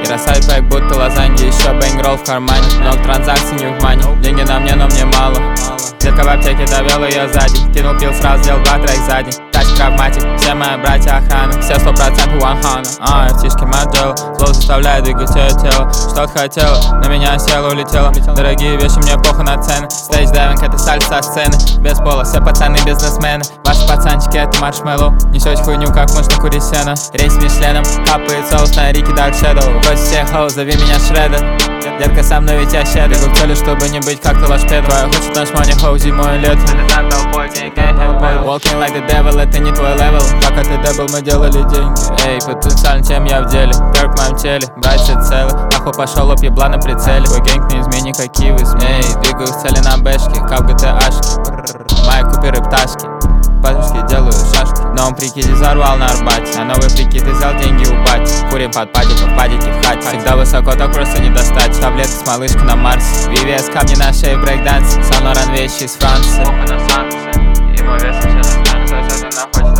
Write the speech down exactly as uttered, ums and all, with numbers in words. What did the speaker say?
И растают как будто лазаньи, еще бэнгролл в кармане. Много транзакций, не в мане, деньги на мне, но мне мало. Детка в аптеке довел ее сзади, кинул пил, сразу сделал два трек сзади. Тачка травматик, все мои братья охрана, все сто процентов one hundred. А, птички модель, зло заставляет двигать ее тело. Что-то хотела, на меня села, улетела. Дорогие вещи, мне похуй на цены. Стейдж дайвинг, это сальса со сцены. Без пола, все пацаны бизнесмены. Ваши пацанчики, это маршмеллоу. Несете хуйню, как можно курить сено. Рейс с Мишленом, капает соус на Рики Дарк Шэдоу. Брось всех хоу, зови меня Шреддер. Детка, со мной ведь я щедрый. Бегу к цели, чтобы не быть как ты лошпедом. Твоя хочет наш money хоу зимой и летом. Walking like the devil, это не твой левел. Пока ты дебил, мы делали деньги. Эй, потенциально, чем я в деле. Перк в моем теле, братья целы. Нахуй пошел, лоб ебла на прицеле. Твой гэнг не измени, какие вы СМИ. Эй, двигаю к цели на бэшке, как ГТАшки. Мои куперы пташки, пачки делаю шашки. Но он прикиди взорвал на Арбате, а новый прикид взял деньги у бати. Курим под падиком, падики в хате. Всегда высоко, так просто не достать. Таблетки с малышкой на Марсе. ви ви эс камни на шее, брейкданс. Сан Лоран вещи из Франции. И мой вес сейчас находится.